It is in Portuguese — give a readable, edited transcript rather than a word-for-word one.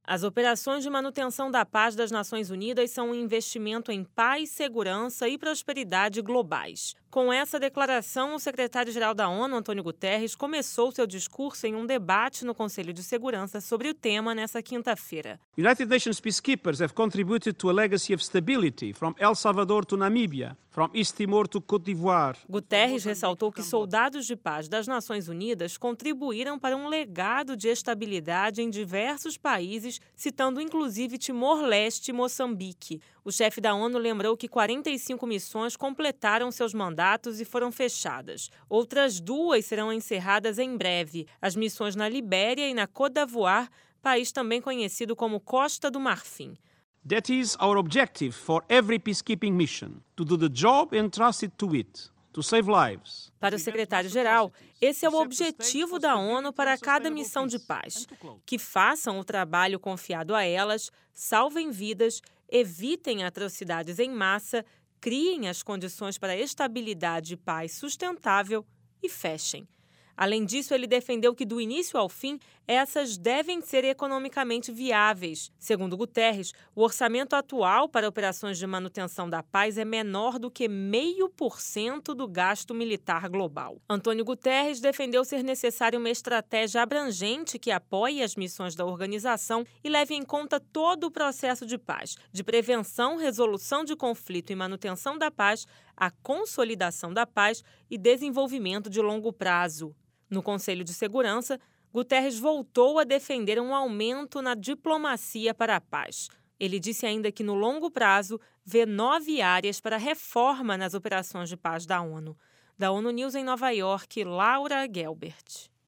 As operações de manutenção da paz das Nações Unidas são um investimento em paz, segurança e prosperidade globais. Com essa declaração, o secretário-geral da ONU, Antônio Guterres, começou seu discurso em um debate no Conselho de Segurança sobre o tema nesta quinta-feira. United Nations peacekeepers have contributed to a legacy of stability from El Salvador to Namíbia, from East Timor to Côte d'Ivoire. Guterres ressaltou que soldados de paz das Nações Unidas contribuíram para um legado de estabilidade em diversos países, citando inclusive Timor-Leste e Moçambique. O chefe da ONU lembrou que 45 missões completaram seus mandatos e foram fechadas. Outras 2 serão encerradas em breve: as missões na Libéria e na Côte d'Ivoire, país também conhecido como Costa do Marfim. That is our objective for every peacekeeping mission, to do the job entrusted to it, to save lives. Para o secretário-geral, esse é o objetivo da ONU para cada missão de paz: que façam o trabalho confiado a elas, salvem vidas, evitem atrocidades em massa, criem as condições para estabilidade e paz sustentável e fechem. Além disso, ele defendeu que, do início ao fim, essas devem ser economicamente viáveis. Segundo Guterres, o orçamento atual para operações de manutenção da paz é menor do que 0,5% do gasto militar global. Antônio Guterres defendeu ser necessária uma estratégia abrangente que apoie as missões da organização e leve em conta todo o processo de paz, de prevenção, resolução de conflito e manutenção da paz, a consolidação da paz e desenvolvimento de longo prazo. No Conselho de Segurança, Guterres voltou a defender um aumento na diplomacia para a paz. Ele disse ainda que, no longo prazo, vê 9 áreas para reforma nas operações de paz da ONU. Da ONU News em Nova York, Laura Gelbert.